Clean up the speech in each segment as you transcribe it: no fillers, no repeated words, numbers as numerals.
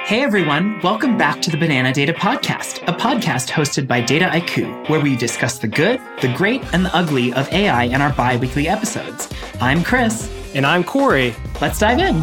Hey everyone, welcome back to the Banana Data Podcast, a podcast hosted by Dataiku, where we discuss the good, the great, and the ugly of AI in our bi-weekly episodes. I'm Chris. And I'm Corey. Let's dive in.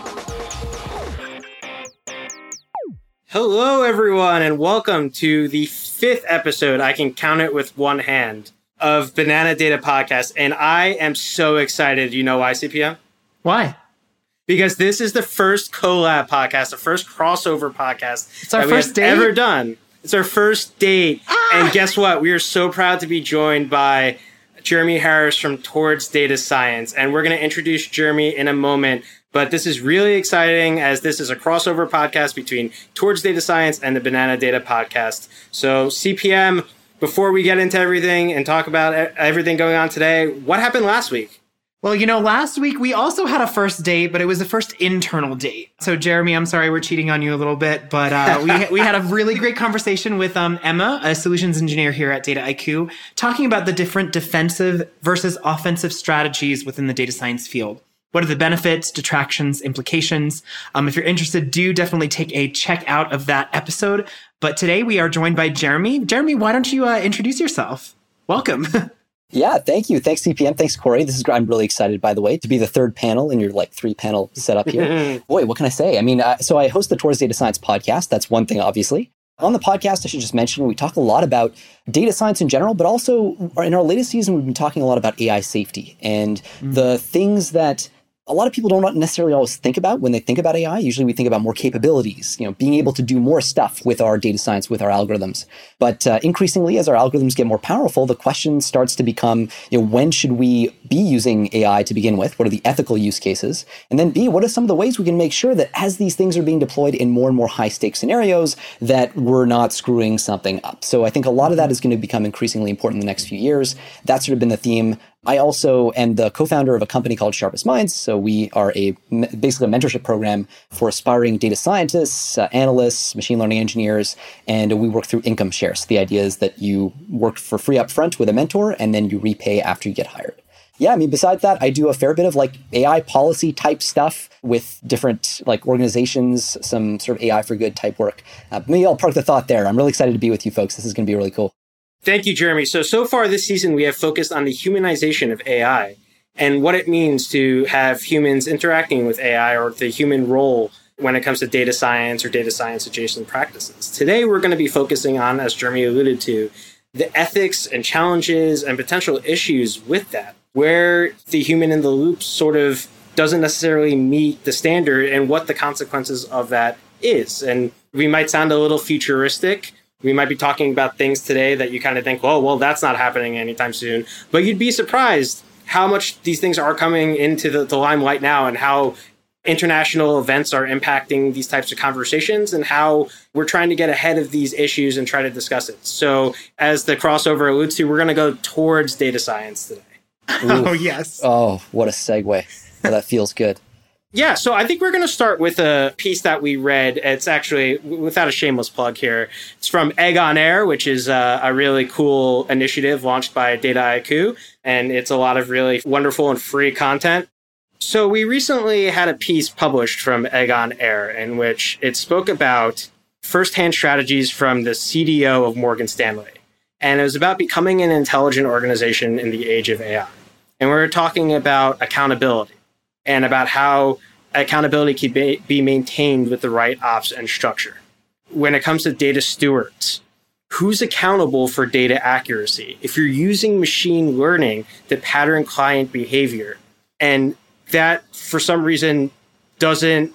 Hello everyone, and welcome to the 5th episode, I can count it with one hand, of Banana Data Podcast. And I am so excited. You know why, CPM? Why? Because this is the first collab podcast, the first crossover podcast it's our first date ever done. It's our first date. And guess what? We are so proud to be joined by Jeremy Harris from Towards Data Science. And we're going to introduce Jeremy in a moment. But this is really exciting as this is a crossover podcast between Towards Data Science and the Banana Data Podcast. So CPM, before we get into everything and talk about everything going on today, what happened last week? Well, you know, last week we also had a first date, but it was the first internal date. So, Jeremy, I'm sorry we're cheating on you a little bit, but we had a really great conversation with Emma, a solutions engineer here at Dataiku, talking about the different defensive versus offensive strategies within the data science field. What are the benefits, detractions, implications? If you're interested, do definitely take a check out of that episode. But today we are joined by Jeremy. Jeremy, why don't you introduce yourself? Welcome. Yeah, thank you. Thanks, CPM. Thanks, Corey. I'm really excited, by the way, to be the third panel in your 3-panel setup here. Boy, what can I say? I mean, so I host the Towards Data Science podcast. That's one thing, obviously. On the podcast, I should just mention, we talk a lot about data science in general, but also in our latest season, we've been talking a lot about AI safety and the things that a lot of people don't necessarily always think about when they think about AI. Usually we think about more capabilities, being able to do more stuff with our data science, with our algorithms. But increasingly, as our algorithms get more powerful, the question starts to become, when should we be using AI to begin with? What are the ethical use cases? And then B, what are some of the ways we can make sure that as these things are being deployed in more and more high-stakes scenarios, that we're not screwing something up? So I think a lot of that is going to become increasingly important in the next few years. That's sort of been the theme. I also am the co-founder of a company called Sharpest Minds. So we are basically a mentorship program for aspiring data scientists, analysts, machine learning engineers, and we work through income shares. So the idea is that you work for free up front with a mentor, and then you repay after you get hired. Yeah, I mean, besides that, I do a fair bit of AI policy type stuff with different organizations, some sort of AI for good type work. Maybe I'll park the thought there. I'm really excited to be with you folks. This is going to be really cool. Thank you, Jeremy. So far this season, we have focused on the humanization of AI and what it means to have humans interacting with AI, or the human role when it comes to data science or data science adjacent practices. Today, we're going to be focusing on, as Jeremy alluded to, the ethics and challenges and potential issues with that, where the human in the loop sort of doesn't necessarily meet the standard and what the consequences of that is. And we might sound a little futuristic. We might be talking about things today that you kind of think, well, that's not happening anytime soon. But you'd be surprised how much these things are coming into the limelight now, and how international events are impacting these types of conversations, and how we're trying to get ahead of these issues and try to discuss it. So as the crossover alludes to, we're going to go towards data science today. Oh, yes. Oh, what a segue. Well, that feels good. Yeah, so I think we're going to start with a piece that we read. It's actually, without a shameless plug here, it's from Egg on Air, which is a really cool initiative launched by Dataiku, and it's a lot of really wonderful and free content. So we recently had a piece published from Egg on Air in which it spoke about firsthand strategies from the CDO of Morgan Stanley. And it was about becoming an intelligent organization in the age of AI. And we were talking about accountability, and about how accountability can be maintained with the right ops and structure. When it comes to data stewards, who's accountable for data accuracy? If you're using machine learning to pattern client behavior, and that for some reason doesn't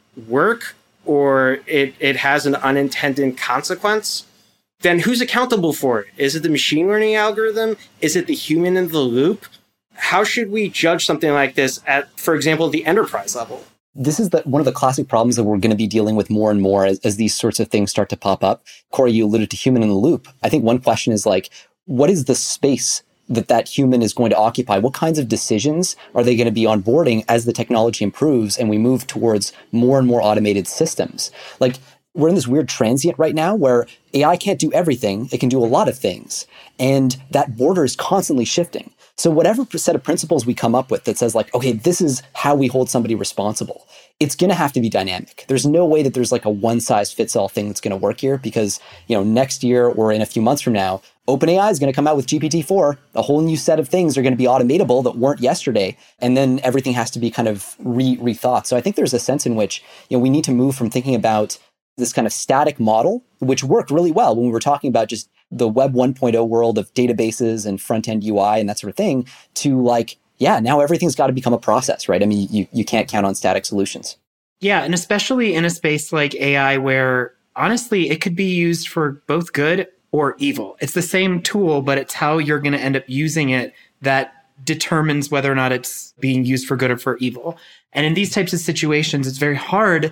work, or it has an unintended consequence, then who's accountable for it? Is it the machine learning algorithm? Is it the human in the loop? How should we judge something like this at, for example, the enterprise level? This is one of the classic problems that we're going to be dealing with more and more as these sorts of things start to pop up. Corey, you alluded to human in the loop. I think one question is what is the space that human is going to occupy? What kinds of decisions are they going to be onboarding as the technology improves and we move towards more and more automated systems? We're in this weird transient right now where AI can't do everything. It can do a lot of things. And that border is constantly shifting. So whatever set of principles we come up with that says like, okay, this is how we hold somebody responsible, it's going to have to be dynamic. There's no way that there's like a one size fits all thing that's going to work here because, next year or in a few months from now, OpenAI is going to come out with GPT-4. A whole new set of things are going to be automatable that weren't yesterday. And then everything has to be kind of rethought. So I think there's a sense in which, we need to move from thinking about this kind of static model, which worked really well when we were talking about just the Web 1.0 world of databases and front-end UI and that sort of thing, to like, now everything's got to become a process, right? I mean, you can't count on static solutions. Yeah, and especially in a space like AI where, honestly, it could be used for both good or evil. It's the same tool, but it's how you're going to end up using it that determines whether or not it's being used for good or for evil. And in these types of situations, it's very hard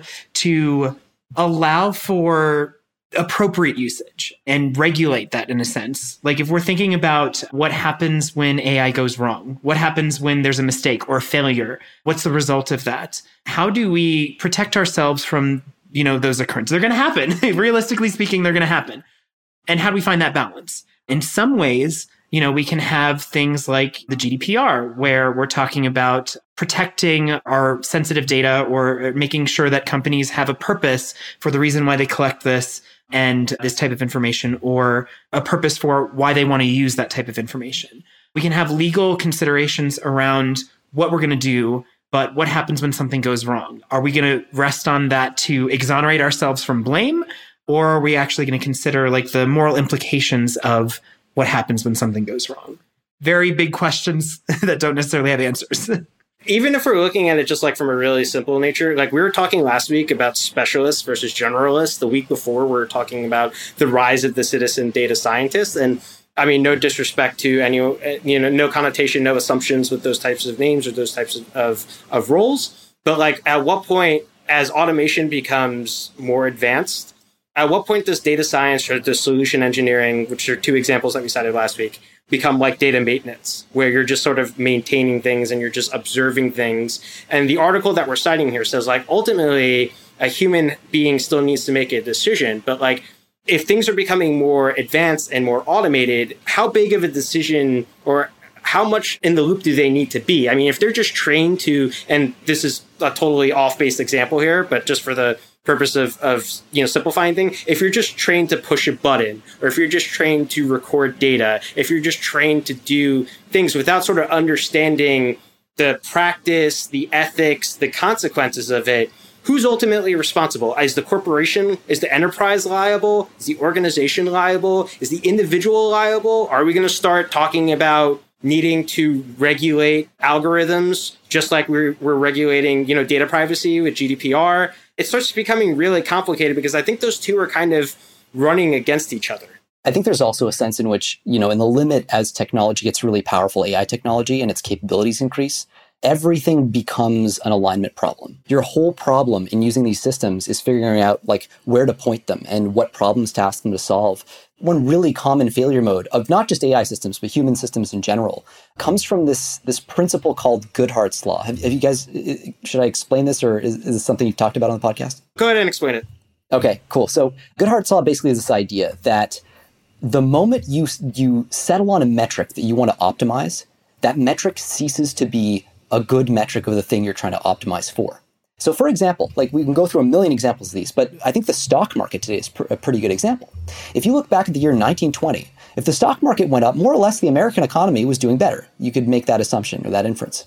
to allow for appropriate usage and regulate that in a sense. Like if we're thinking about what happens when AI goes wrong, what happens when there's a mistake or a failure, what's the result of that? How do we protect ourselves from, those occurrences? They're going to happen. Realistically speaking, they're going to happen. And how do we find that balance? In some ways, we can have things like the GDPR, where we're talking about protecting our sensitive data or making sure that companies have a purpose for the reason why they collect this and this type of information, or a purpose for why they want to use that type of information. We can have legal considerations around what we're going to do, but what happens when something goes wrong? Are we going to rest on that to exonerate ourselves from blame? Or are we actually going to consider like the moral implications of what happens when something goes wrong? Very big questions that don't necessarily have answers. Even if we're looking at it just like from a really simple nature, like we were talking last week about specialists versus generalists. The week before, we were talking about the rise of the citizen data scientist. And I mean, no disrespect to any, no connotation, no assumptions with those types of names or those types of roles. But like at what point, as automation becomes more advanced, at what point does data science or the solution engineering, which are two examples that we cited last week, become like data maintenance, where you're just sort of maintaining things and you're just observing things? And the article that we're citing here says like, ultimately, a human being still needs to make a decision. But like, if things are becoming more advanced and more automated, how big of a decision or how much in the loop do they need to be? I mean, if they're just trained to, and this is a totally off-base example here, but just for the purpose of simplifying things, if you're just trained to push a button, or if you're just trained to record data, if you're just trained to do things without sort of understanding the practice, the ethics, the consequences of it, who's ultimately responsible? Is the corporation, is the enterprise liable? Is the organization liable? Is the individual liable? Are we going to start talking about needing to regulate algorithms just like we're regulating, data privacy with GDPR? It starts becoming really complicated because I think those two are kind of running against each other. I think there's also a sense in which, in the limit as technology gets really powerful, AI technology and its capabilities increase, everything becomes an alignment problem. Your whole problem in using these systems is figuring out like where to point them and what problems to ask them to solve. One really common failure mode of not just AI systems, but human systems in general, comes from this principle called Goodhart's Law. Have you guys, should I explain this, or is this something you've talked about on the podcast? Go ahead and explain it. Okay, cool. So Goodhart's Law basically is this idea that the moment you settle on a metric that you want to optimize, that metric ceases to be a good metric of the thing you're trying to optimize for. So for example, like we can go through a million examples of these, but I think the stock market today is a pretty good example. If you look back at the year 1920, if the stock market went up, more or less the American economy was doing better. You could make that assumption or that inference.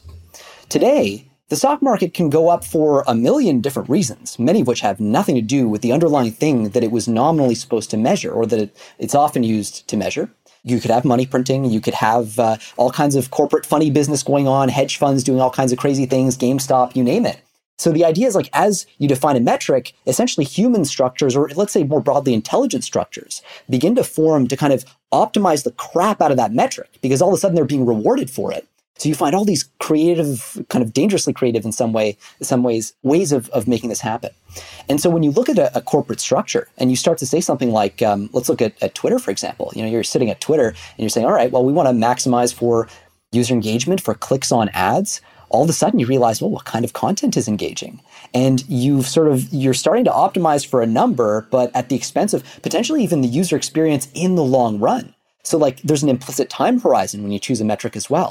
Today, the stock market can go up for a million different reasons, many of which have nothing to do with the underlying thing that it was nominally supposed to measure, or that it's often used to measure. You could have money printing. You could have all kinds of corporate funny business going on, hedge funds doing all kinds of crazy things, GameStop, you name it. So the idea is like, as you define a metric, essentially human structures, or let's say more broadly intelligent structures, begin to form to kind of optimize the crap out of that metric, because all of a sudden they're being rewarded for it. So you find all these creative, kind of dangerously creative in some ways of making this happen. And so when you look at a corporate structure and you start to say something like, let's look at Twitter, for example. You're sitting at Twitter and you're saying, all right, well, we want to maximize for user engagement, for clicks on ads. All of a sudden you realize, well, what kind of content is engaging? And you're starting to optimize for a number, but at the expense of potentially even the user experience in the long run. So like there's an implicit time horizon when you choose a metric as well.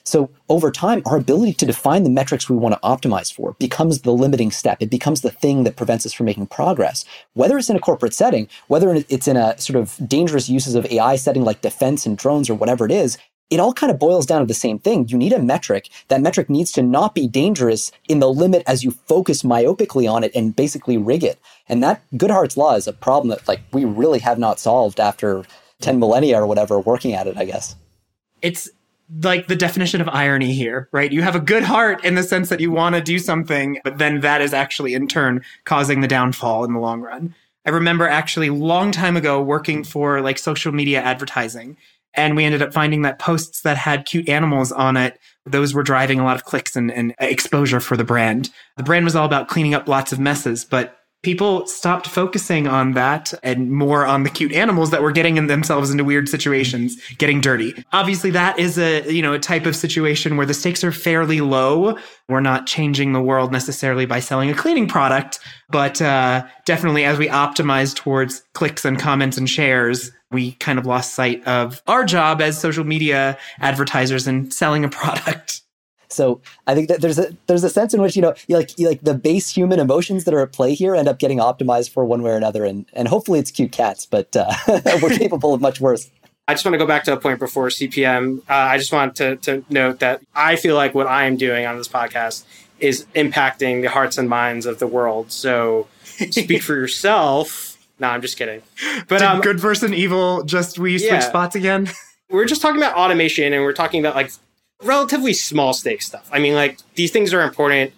So over time, our ability to define the metrics we want to optimize for becomes the limiting step. It becomes the thing that prevents us from making progress. Whether it's in a corporate setting, whether it's in a sort of dangerous uses of AI setting like defense and drones or whatever it is, it all kind of boils down to the same thing. You need a metric. That metric needs to not be dangerous in the limit as you focus myopically on it and basically rig it. And that Goodhart's law is a problem that like we really have not solved after 10 millennia or whatever working at it, I guess. It's like the definition of irony here, right? You have a good heart in the sense that you want to do something, but then that is actually in turn causing the downfall in the long run. I remember actually a long time ago working for like social media advertising, and we ended up finding that posts that had cute animals on it, those were driving a lot of clicks and exposure for the brand. The brand was all about cleaning up lots of messes, but people stopped focusing on that and more on the cute animals that were getting themselves into weird situations, getting dirty. Obviously, that is a type of situation where the stakes are fairly low. We're not changing the world necessarily by selling a cleaning product, but definitely as we optimize towards clicks and comments and shares, we kind of lost sight of our job as social media advertisers and selling a product. So I think that there's a sense in which, like the base human emotions that are at play here end up getting optimized for one way or another. And hopefully it's cute cats, but we're capable of much worse. I just want to go back to a point before CPM. I just want to note that I feel like what I am doing on this podcast is impacting the hearts and minds of the world. So speak for yourself. No, I'm just kidding. But Did good versus evil, we switch spots again? We're just talking about automation, and we're talking about like relatively small stake stuff. I mean, like, these things are important.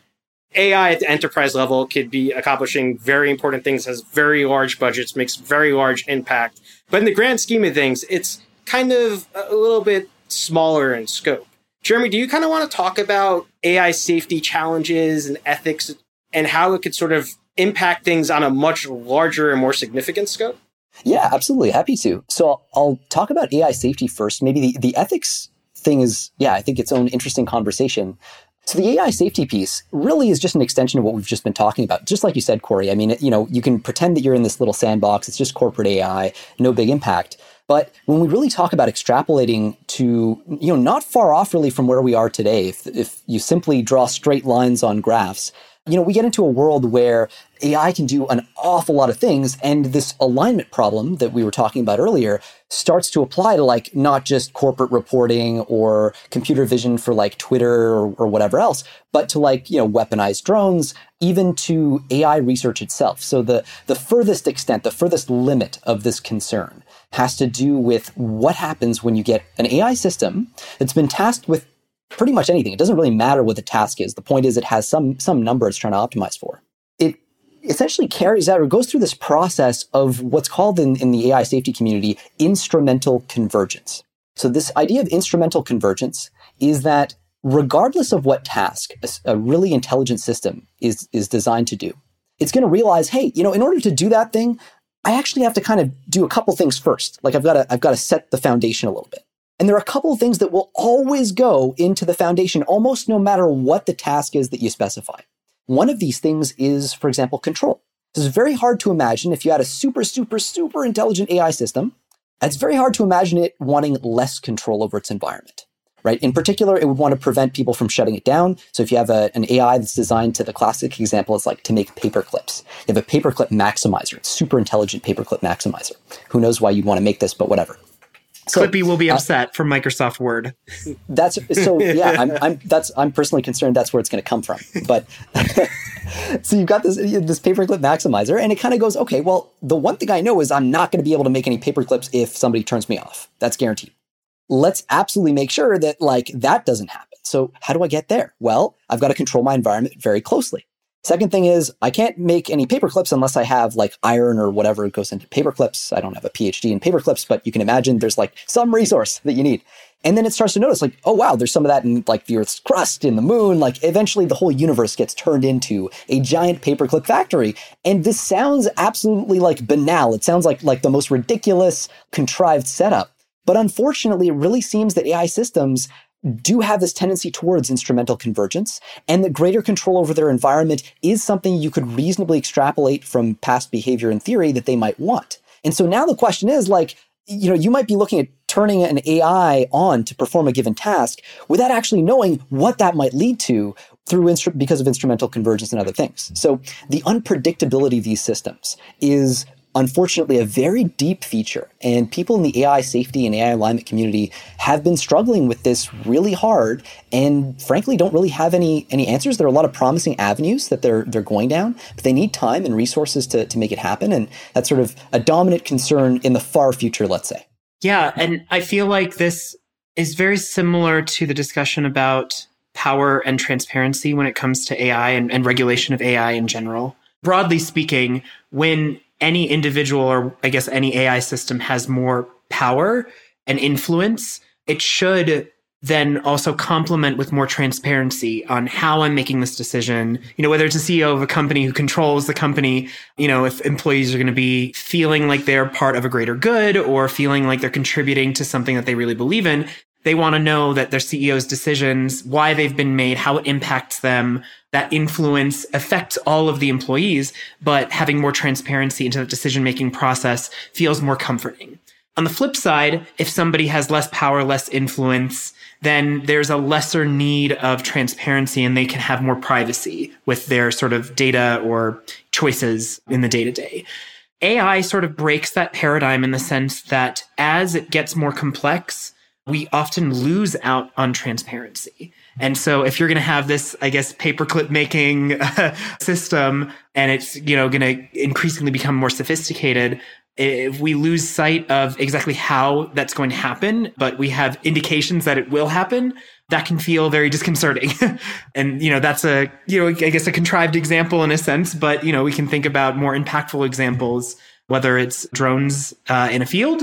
AI at the enterprise level could be accomplishing very important things, has very large budgets, makes very large impact. But in the grand scheme of things, it's kind of a little bit smaller in scope. Jeremy, do you kind of want to talk about AI safety challenges and ethics and how it could sort of impact things on a much larger and more significant scope? Yeah, absolutely. Happy to. So I'll talk about AI safety first. Maybe the ethics thing is, I think its own interesting conversation. So the AI safety piece really is just an extension of what we've just been talking about. Just like you said, Corey, I mean, you can pretend that you're in this little sandbox. It's just corporate AI, no big impact. But when we really talk about extrapolating to, not far off really from where we are today, if you simply draw straight lines on graphs, we get into a world where AI can do an awful lot of things, and this alignment problem that we were talking about earlier starts to apply to like not just corporate reporting or computer vision for like Twitter or whatever else, but to like, weaponized drones, even to AI research itself. So the furthest extent, the furthest limit of this concern has to do with what happens when you get an AI system that's been tasked with pretty much anything. It doesn't really matter what the task is. The point is it has some number it's trying to optimize for. It essentially carries out or goes through this process of what's called in the AI safety community, instrumental convergence. So this idea of instrumental convergence is that regardless of what task a really intelligent system is designed to do, it's going to realize, hey, in order to do that thing, I actually have to kind of do a couple things first. Like I've got to set the foundation a little bit. And there are a couple of things that will always go into the foundation, almost no matter what the task is that you specify. One of these things is, for example, control. This is very hard to imagine if you had a super, super, super intelligent AI system. It's very hard to imagine it wanting less control over its environment, right? In particular, it would want to prevent people from shutting it down. So if you have an AI that's designed to, the classic example is like to make paperclips. You have a paperclip maximizer, it's super intelligent paperclip maximizer. Who knows why you'd want to make this, but whatever. So, Clippy will be upset from Microsoft Word. I'm personally concerned that's where it's going to come from. But so you've got this paperclip maximizer, and it kind of goes, okay, well, the one thing I know is I'm not going to be able to make any paperclips if somebody turns me off. That's guaranteed. Let's absolutely make sure that like that doesn't happen. So how do I get there? Well, I've got to control my environment very closely. Second thing is I can't make any paperclips unless I have like iron or whatever goes into paperclips. I don't have a PhD in paperclips, but you can imagine there's like some resource that you need. And then it starts to notice like, oh, wow, there's some of that in like the Earth's crust, in the moon. Like eventually the whole universe gets turned into a giant paperclip factory. And this sounds absolutely like banal. It sounds like the most ridiculous contrived setup. But unfortunately, it really seems that AI systems do have this tendency towards instrumental convergence, and that greater control over their environment is something you could reasonably extrapolate from past behavior in theory that they might want. And so now the question is like, you might be looking at turning an AI on to perform a given task without actually knowing what that might lead to because of instrumental convergence and other things. So the unpredictability of these systems is unfortunately a very deep feature. And people in the AI safety and AI alignment community have been struggling with this really hard and frankly don't really have any answers. There are a lot of promising avenues that they're going down, but they need time and resources to make it happen. And that's sort of a dominant concern in the far future, let's say. Yeah, and I feel like this is very similar to the discussion about power and transparency when it comes to AI and regulation of AI in general. Broadly speaking, when any individual or I guess any AI system has more power and influence, it should then also complement with more transparency on how I'm making this decision. Whether it's a CEO of a company who controls the company, if employees are going to be feeling like they're part of a greater good or feeling like they're contributing to something that they really believe in, they want to know that their CEO's decisions, why they've been made, how it impacts them, that influence affects all of the employees, but having more transparency into the decision-making process feels more comforting. On the flip side, if somebody has less power, less influence, then there's a lesser need of transparency and they can have more privacy with their sort of data or choices in the day-to-day. AI sort of breaks that paradigm in the sense that as it gets more complex, we often lose out on transparency. And so if you're going to have this, I guess, paperclip making system and it's, going to increasingly become more sophisticated, if we lose sight of exactly how that's going to happen, but we have indications that it will happen, that can feel very disconcerting. And, that's I guess a contrived example in a sense, but, we can think about more impactful examples, whether it's drones in a field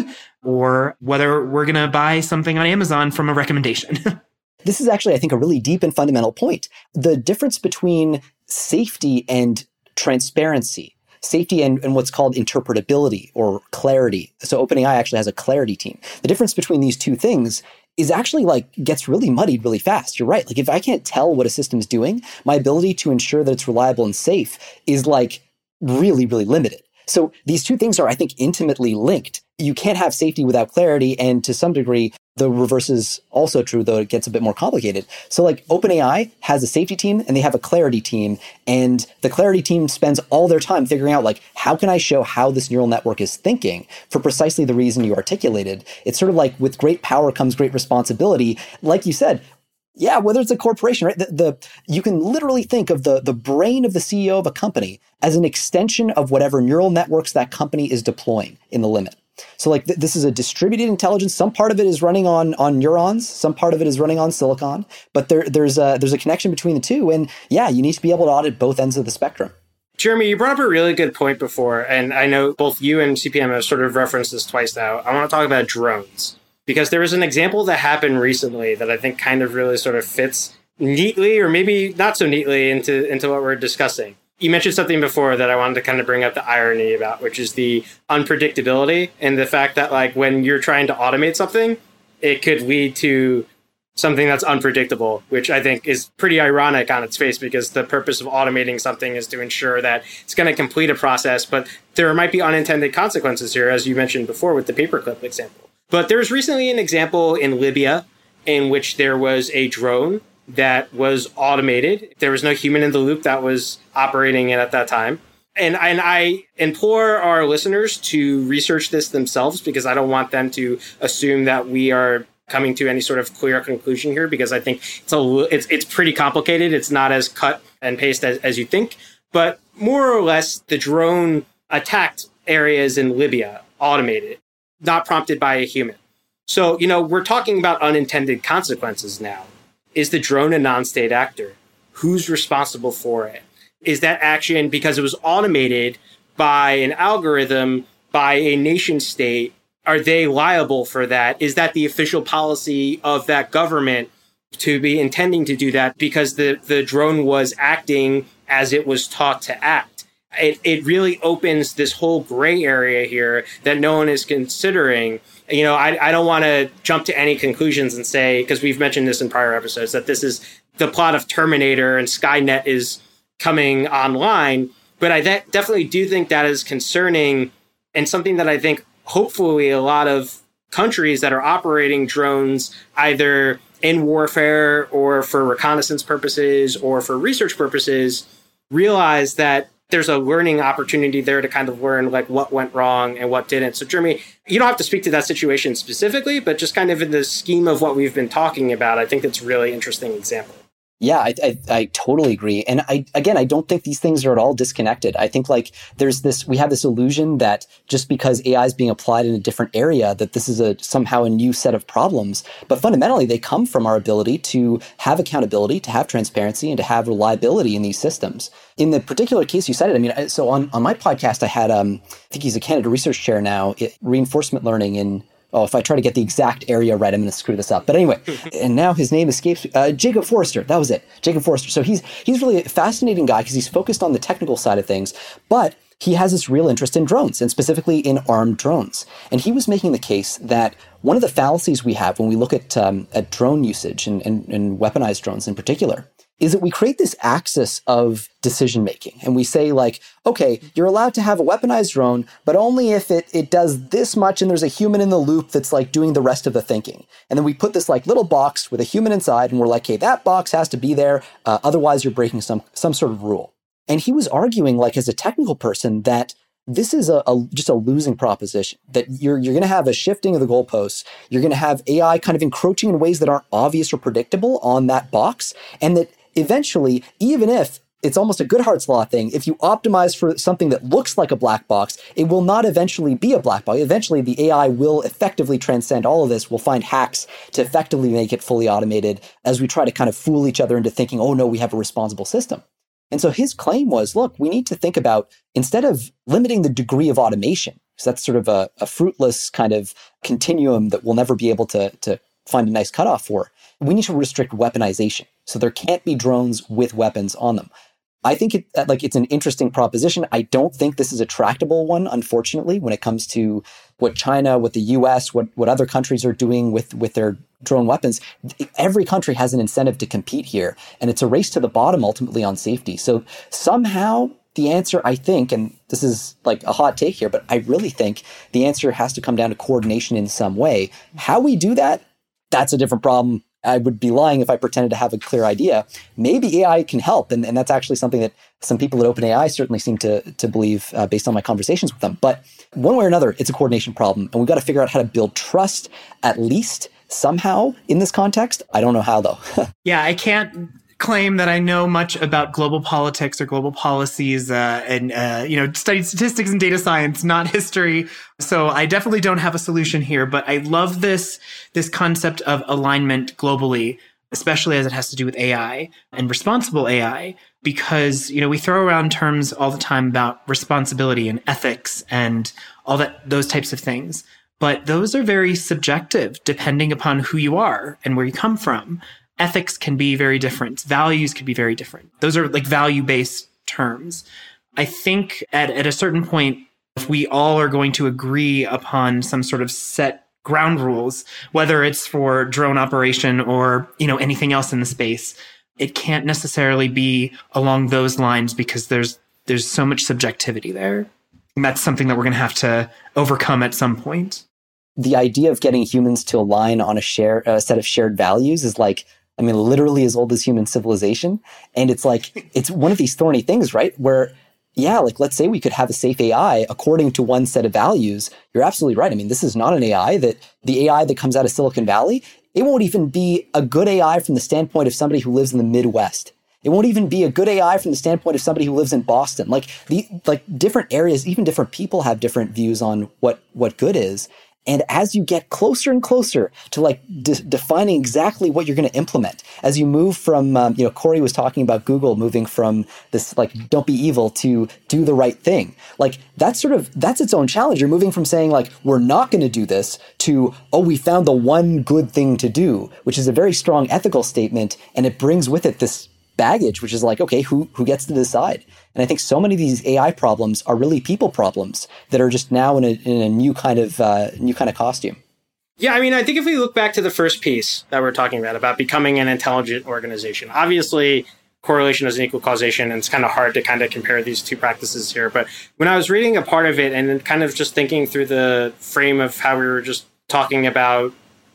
or whether we're going to buy something on Amazon from a recommendation. This is actually, I think, a really deep and fundamental point. The difference between safety and transparency, safety and what's called interpretability or clarity. So OpenAI actually has a clarity team. The difference between these two things is actually gets really muddied really fast. You're right. If I can't tell what a system's doing, my ability to ensure that it's reliable and safe is really, really limited. So these two things are, I think, intimately linked. You can't have safety without clarity. And to some degree, the reverse is also true, though it gets a bit more complicated. So OpenAI has a safety team and they have a clarity team. And the clarity team spends all their time figuring out, how can I show how this neural network is thinking for precisely the reason you articulated? It's sort of with great power comes great responsibility. Like you said, yeah, whether it's a corporation, right? You can literally think of the brain of the CEO of a company as an extension of whatever neural networks that company is deploying in the limit. So this is a distributed intelligence. Some part of it is running on neurons. Some part of it is running on silicon. But there's a connection between the two. And yeah, you need to be able to audit both ends of the spectrum. Jeremy, you brought up a really good point before. And I know both you and CPM have sort of referenced this twice now. I want to talk about drones. Because there was an example that happened recently that I think kind of really sort of fits neatly, or maybe not so neatly, into what we're discussing. You mentioned something before that I wanted to kind of bring up the irony about, which is the unpredictability and the fact that when you're trying to automate something, it could lead to something that's unpredictable, which I think is pretty ironic on its face because the purpose of automating something is to ensure that it's going to complete a process, but there might be unintended consequences here, as you mentioned before with the paperclip example. But there was recently an example in Libya in which there was a drone that was automated. There was no human in the loop that was operating it at that time. And I implore our listeners to research this themselves because I don't want them to assume that we are coming to any sort of clear conclusion here because I think it's pretty complicated. It's not as cut and paste as you think. But more or less, the drone attacked areas in Libya, automated, not prompted by a human. So, we're talking about unintended consequences now. Is the drone a non-state actor? Who's responsible for it? Is that action, because it was automated by an algorithm, by a nation state, are they liable for that? Is that the official policy of that government to be intending to do that because the drone was acting as it was taught to act? It really opens this whole gray area here that no one is considering. I don't want to jump to any conclusions and say, because we've mentioned this in prior episodes, that this is the plot of Terminator and Skynet is coming online. But I definitely do think that is concerning and something that I think hopefully a lot of countries that are operating drones either in warfare or for reconnaissance purposes or for research purposes realize that there's a learning opportunity there to kind of learn like what went wrong and what didn't. So Jeremy, you don't have to speak to that situation specifically, but just kind of in the scheme of what we've been talking about, I think it's a really interesting example. Yeah, I totally agree. And I don't think these things are at all disconnected. I think like we have this illusion that just because AI is being applied in a different area, that this is somehow a new set of problems. But fundamentally, they come from our ability to have accountability, to have transparency, and to have reliability in these systems. In the particular case you cited, I mean, so on my podcast, I had, I think he's a Canada Research Chair now, reinforcement learning in, if I try to get the exact area right, I'm going to screw this up. But anyway, and now his name escapes. Jacob Forrester. That was it. Jacob Forrester. So he's really a fascinating guy because he's focused on the technical side of things, but he has this real interest in drones and specifically in armed drones. And he was making the case that one of the fallacies we have when we look at drone usage and weaponized drones in particular is that we create this axis of decision making. And we say like, okay, you're allowed to have a weaponized drone, but only if it does this much and there's a human in the loop that's like doing the rest of the thinking. And then we put this like little box with a human inside and we're like, hey, that box has to be there. Otherwise you're breaking some sort of rule. And he was arguing like as a technical person that this is just a losing proposition, that you're going to have a shifting of the goalposts. You're going to have AI kind of encroaching in ways that aren't obvious or predictable on that box. And that eventually, even if it's almost a Goodhart's law thing, if you optimize for something that looks like a black box, it will not eventually be a black box. Eventually, the AI will effectively transcend all of this. We'll find hacks to effectively make it fully automated as we try to kind of fool each other into thinking, oh no, we have a responsible system. And so his claim was, look, we need to think about, instead of limiting the degree of automation, because that's sort of a fruitless kind of continuum that we'll never be able to find a nice cutoff for, we need to restrict weaponization. So there can't be drones with weapons on them. I think it's an interesting proposition. I don't think this is a tractable one, unfortunately, when it comes to what China, what the US, what other countries are doing with their drone weapons. Every country has an incentive to compete here, and it's a race to the bottom ultimately on safety. So somehow the answer, I think, and this is like a hot take here, but I really think the answer has to come down to coordination in some way. How we do that, that's a different problem. I would be lying if I pretended to have a clear idea. Maybe AI can help, and that's actually something that some people at OpenAI certainly seem to believe based on my conversations with them. But one way or another, it's a coordination problem, and we've got to figure out how to build trust, at least somehow in this context. I don't know how, though. Yeah, I can't claim that I know much about global politics or global policies and studied statistics and data science, not history. So I definitely don't have a solution here, but I love this concept of alignment globally, especially as it has to do with AI and responsible AI, because, we throw around terms all the time about responsibility and ethics and all those types of things. But those are very subjective depending upon who you are and where you come from. Ethics can be very different. Values can be very different. Those are like value-based terms. I think at a certain point, if we all are going to agree upon some sort of set ground rules, whether it's for drone operation or, anything else in the space, it can't necessarily be along those lines because there's so much subjectivity there. And that's something that we're going to have to overcome at some point. The idea of getting humans to align on a set of shared values is literally as old as human civilization. And it's it's one of these thorny things, right? Where, let's say we could have a safe AI according to one set of values. You're absolutely right. This is not an AI the AI that comes out of Silicon Valley, it won't even be a good AI from the standpoint of somebody who lives in the Midwest. It won't even be a good AI from the standpoint of somebody who lives in Boston. Different areas, even different people have different views on what good is. And as you get closer and closer to defining exactly what you're going to implement, as you move from, Corey was talking about Google moving from this don't be evil to do the right thing. That's its own challenge. You're moving from saying we're not going to do this to, we found the one good thing to do, which is a very strong ethical statement. And it brings with it this baggage, which is okay, who gets to decide? And I think so many of these AI problems are really people problems that are just now in a new kind of costume. Yeah, I think if we look back to the first piece that we're talking about becoming an intelligent organization, obviously correlation is an equal causation, and it's kind of hard to kind of compare these two practices here. But when I was reading a part of it and then kind of just thinking through the frame of how we were just talking about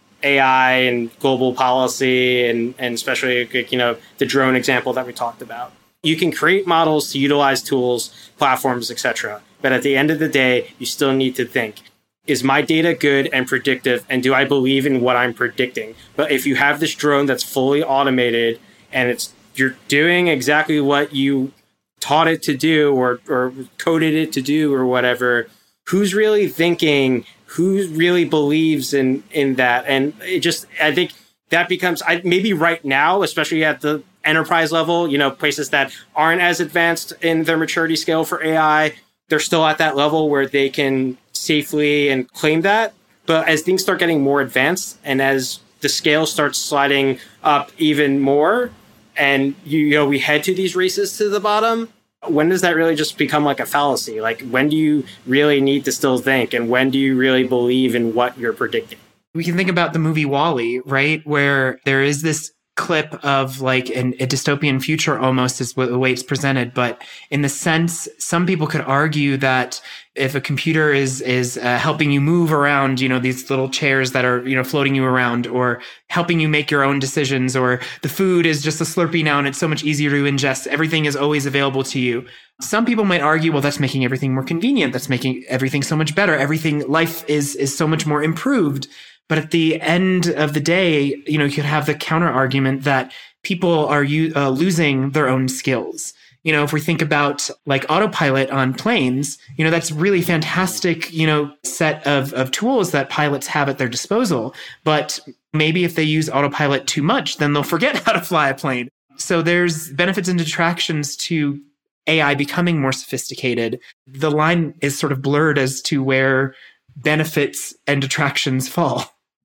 AI and global policy and especially, the drone example that we talked about. You can create models to utilize tools, platforms, etc. But at the end of the day, you still need to think, is my data good and predictive? And do I believe in what I'm predicting? But if you have this drone that's fully automated and you're doing exactly what you taught it to do or coded it to do or whatever, who's really thinking? Who really believes in that? And I think that becomes, maybe right now, especially at the enterprise level, places that aren't as advanced in their maturity scale for AI, they're still at that level where they can safely and claim that. But as things start getting more advanced and as the scale starts sliding up even more and we head to these races to the bottom, when does that really just become like a fallacy? Like, when do you really need to still think? And when do you really believe in what you're predicting? We can think about the movie WALL-E, right? Where there is this clip of like a dystopian future almost is the way it's presented. But in the sense, some people could argue that if a computer is helping you move around, these little chairs that are, floating you around or helping you make your own decisions, or the food is just a Slurpee now and it's so much easier to ingest. Everything is always available to you. Some people might argue, well, that's making everything more convenient. That's making everything so much better. Life is so much more improved. But at the end of the day, you could have the counter argument that people are losing their own skills. If we think about like autopilot on planes, that's really fantastic, set of tools that pilots have at their disposal. But maybe if they use autopilot too much, then they'll forget how to fly a plane. So there's benefits and detractions to AI becoming more sophisticated. The line is sort of blurred as to where benefits and detractions fall.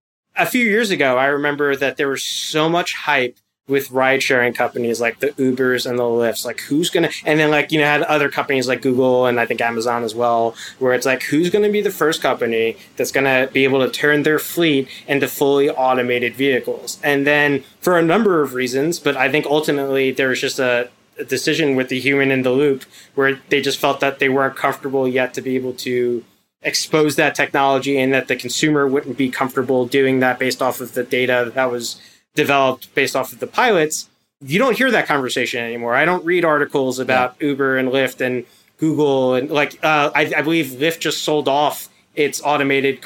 A few years ago, I remember that there was so much hype with ride-sharing companies like the Ubers and the Lyfts. Like, who's going to... And then, had other companies like Google and I think Amazon as well, where it's like, who's going to be the first company that's going to be able to turn their fleet into fully automated vehicles? And then, for a number of reasons, but I think ultimately there was just a decision with the human in the loop where they just felt that they weren't comfortable yet to be able to expose that technology and that the consumer wouldn't be comfortable doing that based off of the data that was developed based off of the pilots. You don't hear that conversation anymore. I don't read articles about Uber and Lyft and Google. And I believe Lyft just sold off its automated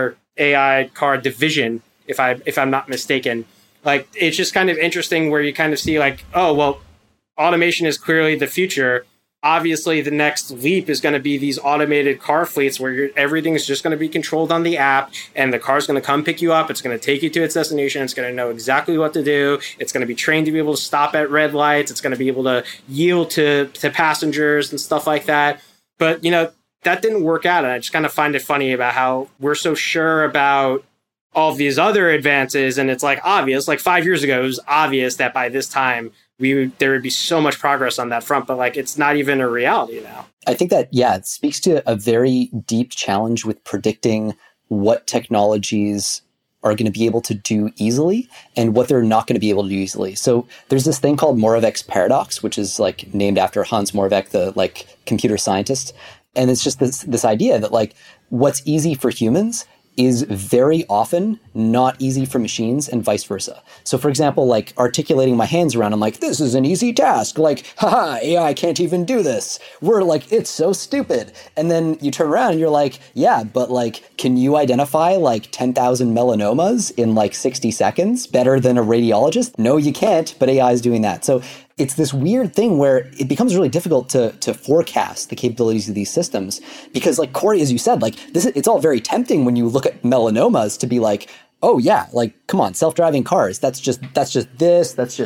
AI car division, if I'm not mistaken. It's just kind of interesting where you kind of see automation is clearly the future. Obviously, the next leap is going to be these automated car fleets where everything is just going to be controlled on the app and the car's going to come pick you up. It's going to take you to its destination. It's going to know exactly what to do. It's going to be trained to be able to stop at red lights. It's going to be able to yield to passengers and stuff like that. But, that didn't work out. And I just kind of find it funny about how we're so sure about all of these other advances. And it's obvious, 5 years ago, it was obvious that by this time, there would be so much progress on that front, but it's not even a reality now. I think that, it speaks to a very deep challenge with predicting what technologies are going to be able to do easily and what they're not going to be able to do easily. So there's this thing called Moravec's paradox, which is named after Hans Moravec, the computer scientist. And it's just this idea that what's easy for humans is very often not easy for machines and vice versa. So for example, articulating my hands around, I'm this is an easy task. Haha, AI can't even do this. We're it's so stupid. And then you turn around and you're yeah, but can you identify 10,000 melanomas in 60 seconds better than a radiologist? No, you can't, but AI is doing that. So it's this weird thing where it becomes really difficult to forecast the capabilities of these systems because Corey, as you said, it's all very tempting when you look at melanomas to be oh yeah, come on, self-driving cars. That's just this. That's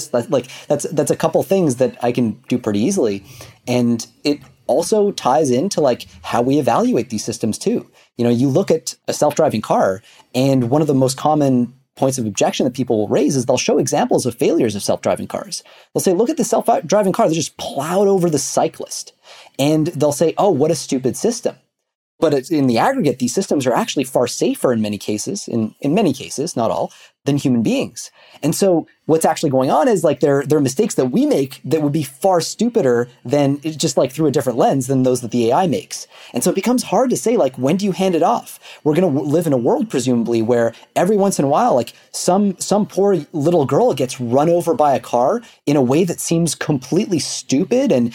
that's a couple things that I can do pretty easily. And it also ties into how we evaluate these systems too. You look at a self-driving car and one of the most common points of objection that people will raise is they'll show examples of failures of self-driving cars. They'll say, look at the self-driving car that just plowed over the cyclist. And they'll say, oh, what a stupid system. But in the aggregate, these systems are actually far safer in many cases, in many cases, not all, than human beings. And so what's actually going on is like there are mistakes that we make that would be far stupider than just like through a different lens than those that the AI makes. And so it becomes hard to say, like, when do you hand it off? We're going to live in a world, presumably, where every once in a while, like some poor little girl gets run over by a car in a way that seems completely stupid and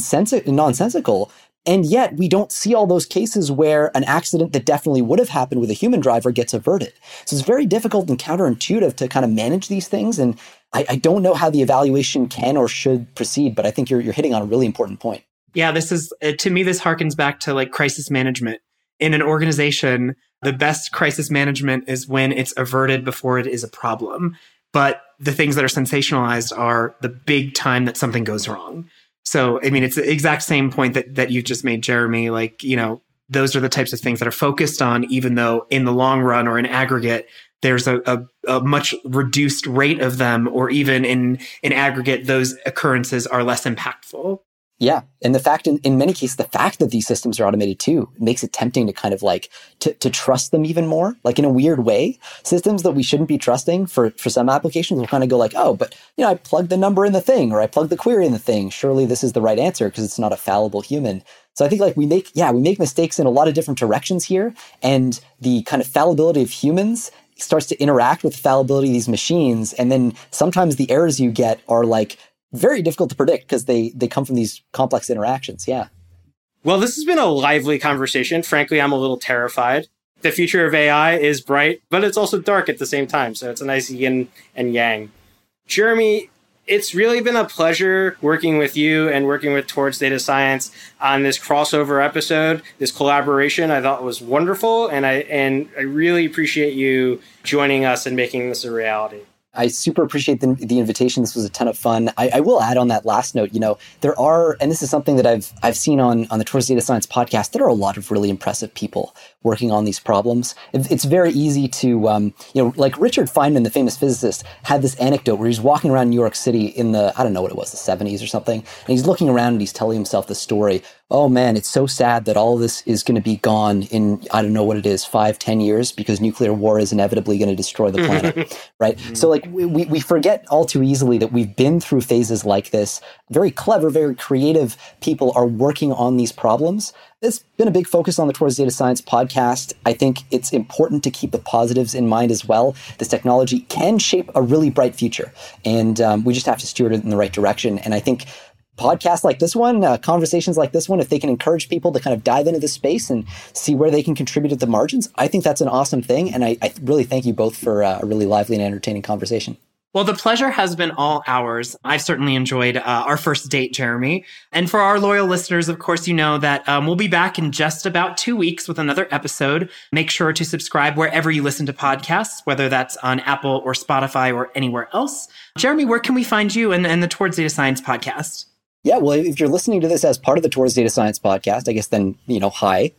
nonsensical. And yet we don't see all those cases where an accident that definitely would have happened with a human driver gets averted. So it's very difficult and counterintuitive to kind of manage these things. And I don't know how the evaluation can or should proceed, but I think you're hitting on a really important point. Yeah, this is, to me, this harkens back to like crisis management. In an organization, the best crisis management is when it's averted before it is a problem. But the things that are sensationalized are the big time that something goes wrong. So, I mean, it's the exact same point that you just made, Jeremy. Like, you know, those are the types of things that are focused on, even though in the long run or in aggregate, there's a much reduced rate of them, or even in aggregate, those occurrences are less impactful. Yeah. And the fact, in many cases, the fact that these systems are automated too makes it tempting to kind of like to trust them even more, like in a weird way. Systems that we shouldn't be trusting for some applications will kind of go like, oh, but you know, I plugged the number in the thing, or I plugged the query in the thing. Surely this is the right answer because it's not a fallible human. So I think like we make mistakes in a lot of different directions here. And the kind of fallibility of humans starts to interact with the fallibility of these machines. And then sometimes the errors you get are like very difficult to predict because they come from these complex interactions. Yeah. Well, this has been a lively conversation. Frankly, I'm a little terrified. The future of AI is bright, but it's also dark at the same time. So it's a nice yin and yang. Jeremy, it's really been a pleasure working with you and working with Towards Data Science on this crossover episode. This collaboration I thought was wonderful, and I really appreciate you joining us and making this a reality. I super appreciate the invitation. This was a ton of fun. I will add on that last note, you know, there are, and this is something that I've seen on the Towards Data Science podcast, there are a lot of really impressive people working on these problems. It's very easy to, you know, like Richard Feynman, the famous physicist, had this anecdote where he's walking around New York City in the, I don't know what it was, the 70s or something, and he's looking around and he's telling himself the story. Oh man, it's so sad that all of this is going to be gone in, I don't know what it is, 5-10 years, because nuclear war is inevitably going to destroy the planet, right? So like we forget all too easily that we've been through phases like this. Very clever, very creative people are working on these problems. It's been a big focus on the Towards Data Science podcast. I think it's important to keep the positives in mind as well. This technology can shape a really bright future, and we just have to steward it in the right direction. And I think podcasts like this one, conversations like this one, if they can encourage people to kind of dive into this space and see where they can contribute at the margins, I think that's an awesome thing. And I really thank you both for a really lively and entertaining conversation. Well, the pleasure has been all ours. I've certainly enjoyed our first date, Jeremy. And for our loyal listeners, of course, you know that we'll be back in just about 2 weeks with another episode. Make sure to subscribe wherever you listen to podcasts, whether that's on Apple or Spotify or anywhere else. Jeremy, where can we find you and the Towards Data Science podcast? Yeah, well, if you're listening to this as part of the Towards Data Science podcast, I guess then, you know, hi.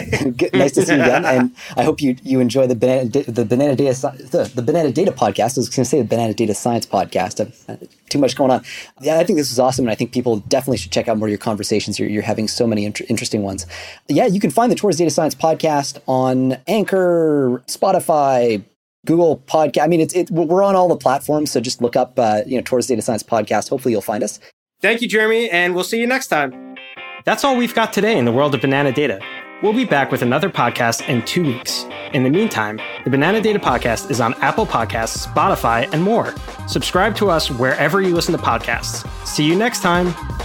Nice to see you again. And I hope you enjoy the Banana Data podcast. I was going to say the Banana Data Science podcast. Too much going on. Yeah, I think this is awesome. And I think people definitely should check out more of your conversations. You're having so many interesting ones. Yeah, you can find the Towards Data Science podcast on Anchor, Spotify, Google Podcast. I mean, we're on all the platforms. So just look up, Towards Data Science podcast. Hopefully you'll find us. Thank you, Jeremy, and we'll see you next time. That's all we've got today in the world of Banana Data. We'll be back with another podcast in 2 weeks. In the meantime, the Banana Data Podcast is on Apple Podcasts, Spotify, and more. Subscribe to us wherever you listen to podcasts. See you next time.